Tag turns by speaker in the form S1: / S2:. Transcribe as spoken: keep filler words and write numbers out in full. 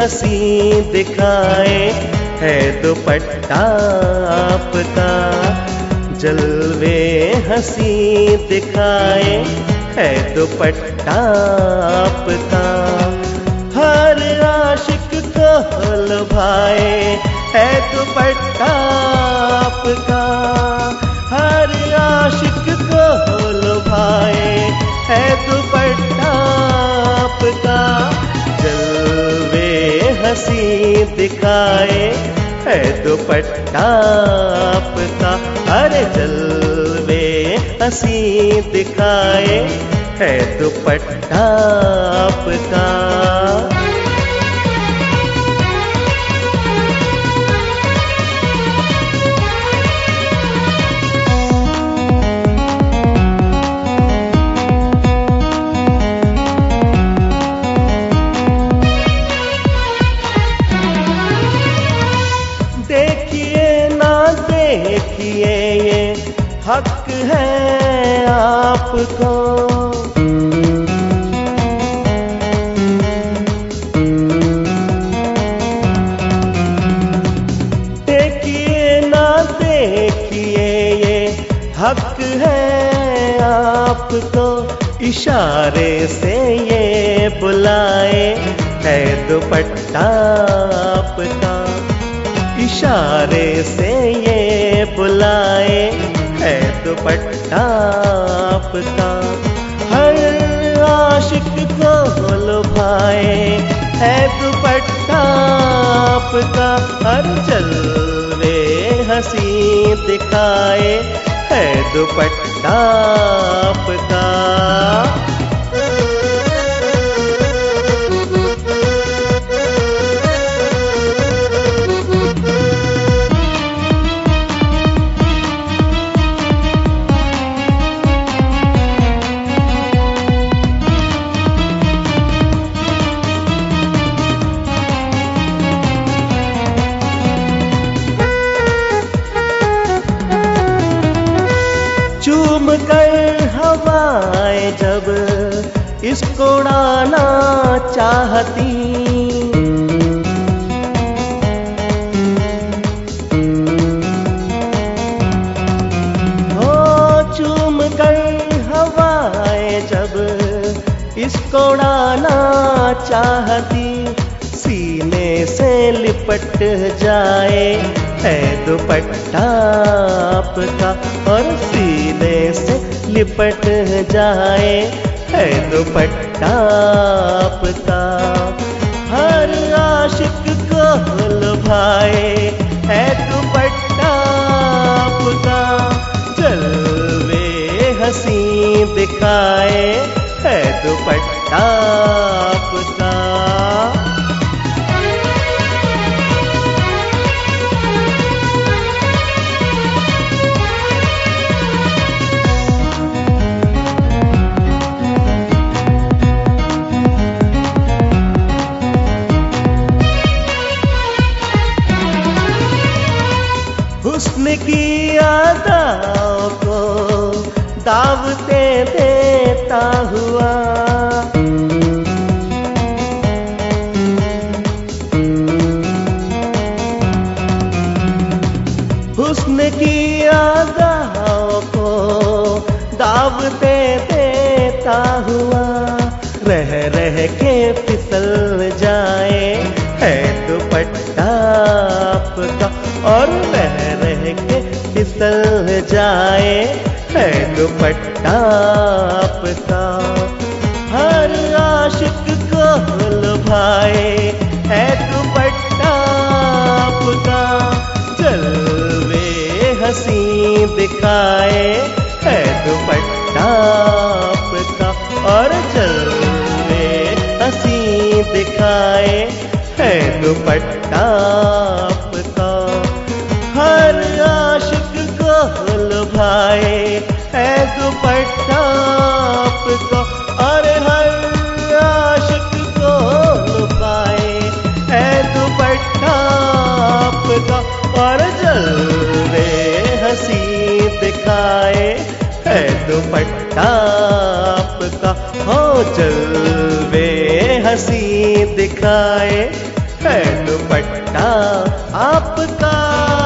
S1: हंसी दिखाए है दुपट्टा आपका। जलवे हंसी दिखाए है दुपट्टा आपका। हर आशिक को लुभाए है दुपट्टा आपका। हर आशिक को लुभाए है दुपट्टा आपका। जलवे हंसी दिखाए है दुपट्टा आपका। अरे जलवे हंसी दिखाए है दुपट्टा आपका। देखिए ना देखिए ये हक है आपको। देखिए ना देखिए ये हक है आपको। इशारे से ये बुलाए है दुपट्टा आपका। इशारे से ये बुलाए है दुपट्टा आपका। हर आशिक को लुभाए है दुपट्टा आपका। हर जलवे हंसी दिखाए है दुपट्टा आपका। चूम कर हवाएं जब इसको उड़ाना चाहती। हो चूम कर हवाएं जब इसको उड़ाना चाहती। सीने से लिपट जाए है दुपट्टा आपका। और सीने से लिपट जाए है दुपट्टा आपका। हर आशिक को लुभाए है दुपट्टा आपका। जलवे हंसी दिखाए है दुपट्टा आपका। हुस्न की अदाओं को दावतें देता हुआ। हुस्न की अदाओं को दावतें देता हुआ। रह रह के फिसल जाए है दुपट्टा आपका। और रह रह के फिसल जाए है दुपट्टा आपका। हर आशिक को लुभाए है दुपट्टा आपका। जलवे हंसी दिखाए है दुपट्टा आपका। और जलवे हंसी दिखाए है दुपट्टा आपका। हर आशिक को लुभाए है दुपट्टा आपका। अरे हर आशिक को लुभाए है दुपट्टा आपका। और जलवे हंसी दिखाए है दुपट्टा आपका। हो जलवे हंसी दिखाए है दुपट्टा आपका।